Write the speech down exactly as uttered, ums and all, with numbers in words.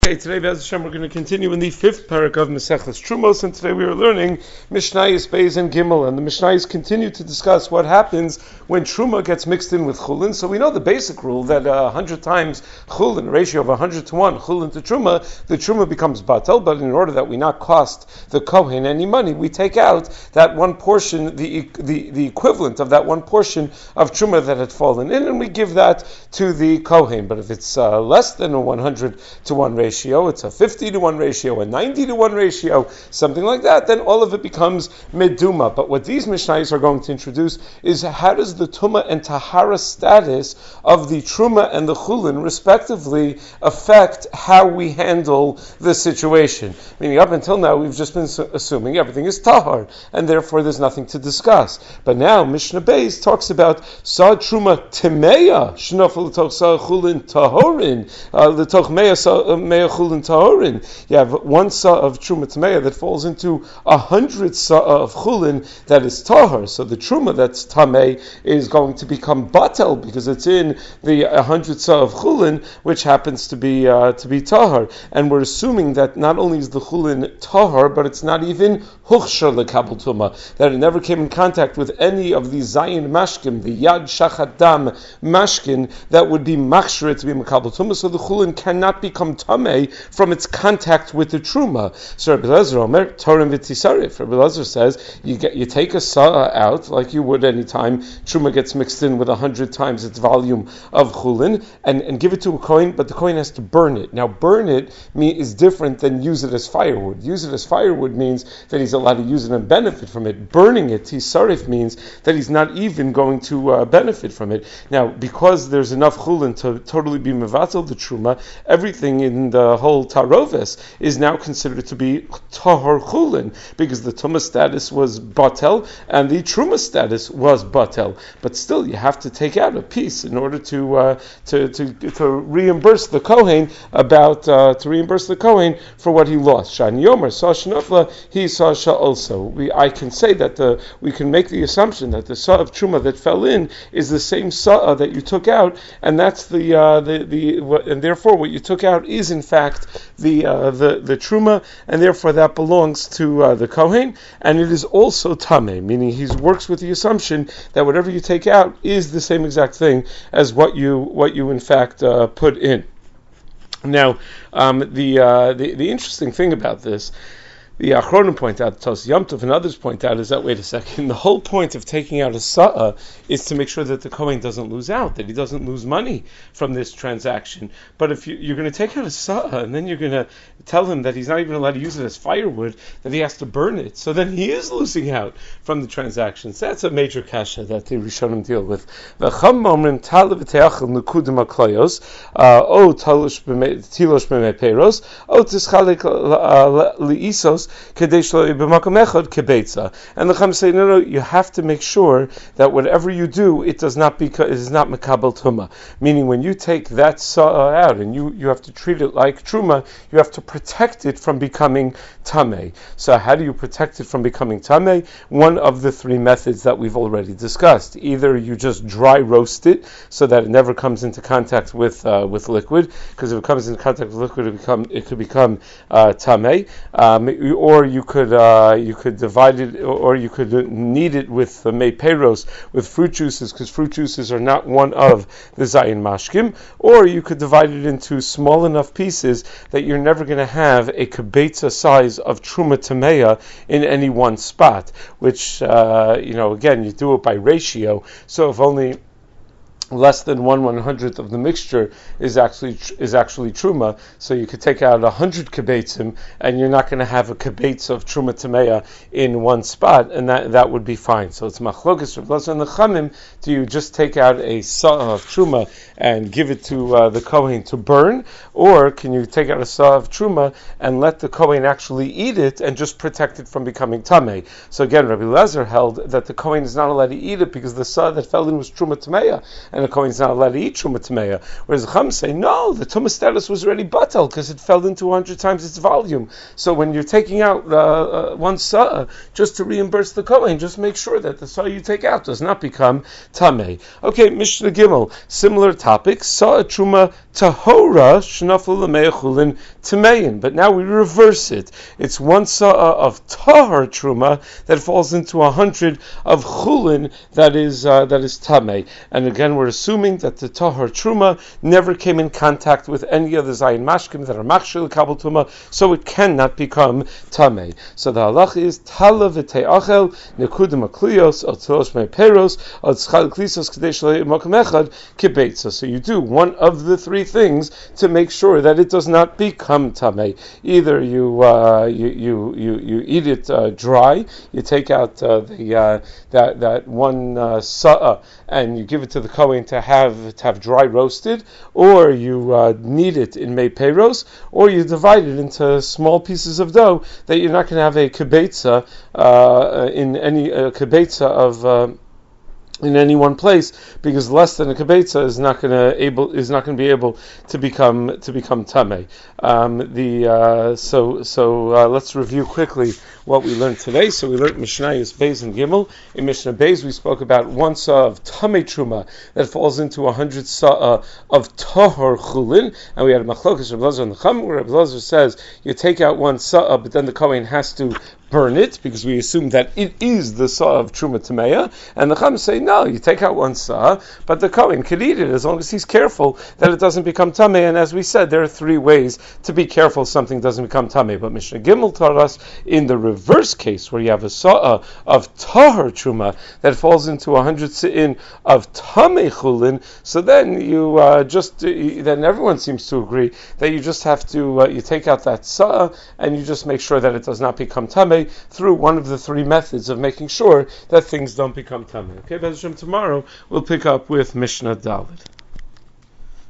Okay, today, Be'ez Hashem, we're going to continue in the fifth parak of Maseches Trumos, and today we are learning Mishnayos Beis and Gimel, and the Mishnayos continue to discuss what happens when Truma gets mixed in with Chulin. So we know the basic rule that a uh, hundred times Chulin, a ratio of a hundred to one, Chulin to Truma, the Truma becomes Batel, but in order that we not cost the Kohen any money, we take out that one portion, the, the, the equivalent of that one portion of Truma that had fallen in, and we give that to the Kohen. But if it's uh, less than a one hundred to one ratio, Ratio, it's a fifty to one ratio, a ninety to one ratio, something like that, then all of it becomes meduma. But what these Mishnayos are going to introduce is how does the Tumah and Tahara status of the Truma and the Chulin respectively affect how we handle the situation. Meaning up until now we've just been su- assuming everything is Tahar, and therefore there's nothing to discuss. But now Mishnah Beis talks about Sa Truma Timeya, Shnafel L'toch Sa Chulin Tahorin, L'toch Meya Sa Chulin Tahorin. You have one sa of Truma Tameya that falls into a hundred sa of Chulin that is Tahar. So the Truma that's Tameh is going to become Batel because it's in the a hundred sa of Chulin, which happens to be uh, to be Tahar. And we're assuming that not only is the Chulin Tahar, but it's not even Huchshar Lekabel Tuma, that it never came in contact with any of the Zayin Mashkin, the Yad Shachat Dam Mashkin, that would be Machshir to be Mekabel Tuma. So the Chulin cannot become Tameh from its contact with the Truma. So Rabbi Elazar Omer, Torim v'tisarif. Rabbi Elazar says you get you take a sa'a out like you would any time Truma gets mixed in with a hundred times its volume of Chulin and, and give it to a Kohen, but the Kohen has to burn it. Now burn it me is different than use it as firewood. Use it as firewood means that he's allowed to use it and benefit from it. Burning it, tisarif, means that he's not even going to uh, benefit from it. Now because there's enough Chulin to totally be mevatel the Truma, everything in the whole taroves is now considered to be tahor chulin because the tumah status was batel and the truma status was batel. But still, you have to take out a piece in order to uh, to, to to reimburse the kohen about uh, to reimburse the kohen for what he lost. Shani Yomer saw shnafla, he saw sha also. We I can say that the we can make the assumption that the saw of truma that fell in is the same saw that you took out, and that's the uh, the the what, and therefore what you took out is in fact the uh, the the truma, and therefore that belongs to uh, the kohen, and it is also tameh, meaning he works with the assumption that whatever you take out is the same exact thing as what you what you in fact uh, put in. Now, um, the, uh, the the interesting thing about this, the Achronim point out, Tos Yom Tov and others point out, is that, wait a second, the whole point of taking out a Sa'ah is to make sure that the Kohen doesn't lose out, that he doesn't lose money from this transaction. But if you, you're going to take out a Sa'ah and then you're going to tell him that he's not even allowed to use it as firewood, that he has to burn it, so then he is losing out from the transactions. That's a major kasha that the Rishonim deal with. V'cham omrim talav v'teachel nukudim aklayos, o tilosh b'mei peros, o tischalik li'isos, and the Chacham say, no, no, you have to make sure that whatever you do, it does not beca- it is not mekabel tuma. Meaning, when you take that saw out and you, you have to treat it like truma, you have to protect it from becoming tameh. So, how do you protect it from becoming tameh? One of the three methods that we've already discussed. Either you just dry roast it so that it never comes into contact with uh, with liquid, because if it comes into contact with liquid, it become it could become uh, tameh. Um, or you could uh, you could divide it, or you could knead it with uh, mei peros, with fruit juices, because fruit juices are not one of the zayin mashkim. Or you could divide it into small enough pieces that you're never going to have a kibetza size of truma tameya in any one spot. Which uh, you know, again, you do it by ratio. So if only less than one one hundredth of the mixture is actually is actually truma, so you could take out a hundred kibetzim, and you're not going to have a kibetz of truma tameya in one spot, and that that would be fine. So it's machlokas Rav Elazar and the Chamim. Do you just take out a saw of truma and give it to uh, the kohen to burn, or can you take out a saw of truma and let the kohen actually eat it and just protect it from becoming tameh? So again, Rabbi Elazar held that the kohen is not allowed to eat it because the saw that fell in was truma tameya, and and the Kohen's not allowed to eat Truma Tameya. Whereas the Chum say, no, the Tumah status was already batal because it fell into one hundred times its volume. So when you're taking out uh, uh, one Sa'ah just to reimburse the Kohen, just make sure that the Sa'ah you take out does not become Tameh. Okay, Mishnah Gimel, similar topic, Sa'ah Truma Tahora Shnaflu L'Mei Chulin Tameyin. But now we reverse it. It's one Sa'ah of Tahor Truma that falls into a hundred of Chulin that is uh, that is Tameh. And again, we're assuming that the Tahor Truma never came in contact with any of the Zayin Mashkim that are Machshil Kabel Tuma, so it cannot become Tameh. So the halach is Tala v'tei achel nekudim akliyos al tolosh mei peros al tzchal klisos kadei shalei mokum echad kibeitza. So you do one of the three things to make sure that it does not become Tameh. Either you uh, you, you you you eat it uh, dry, you take out uh, the uh, that that one uh, sa'ah and you give it to the Kohen to have to have dry roasted, or you uh, knead it in mei peros, or you divide it into small pieces of dough that you're not going to have a kibetza uh, in any uh, kibetza of uh, in any one place, because less than a kibetza is not going to able is not going to be able to become to become tameh. Um, the uh, so so uh, let's review quickly what we learned today. So we learned Mishnayos Beis and Gimel. In Mishnah Beis, we spoke about one sa'ah of tameh truma that falls into a hundred sa'ah of tahor chulin, and we had a machlokas Reb Elazar and the Chum, where Reb Elazar says you take out one sa'ah, but then the Kohen has to burn it, because we assume that it is the sa'ah of Truma Tameya, and the Chum say, no, you take out one sa'ah, but the Kohen could eat it as long as he's careful that it doesn't become Tameh. And as we said, there are three ways to be careful something doesn't become Tameh. But Mishnah Gimel taught us in the reverse case, where you have a sa'ah of Tahor Truma that falls into a hundred si'in of Tameh Chulin, so then you uh, just, uh, then everyone seems to agree that you just have to, uh, you take out that sa'ah, and you just make sure that it does not become Tameh through one of the three methods of making sure that things don't become Tameh. Okay, Bez Hashem, tomorrow we'll pick up with Mishnah Dalet.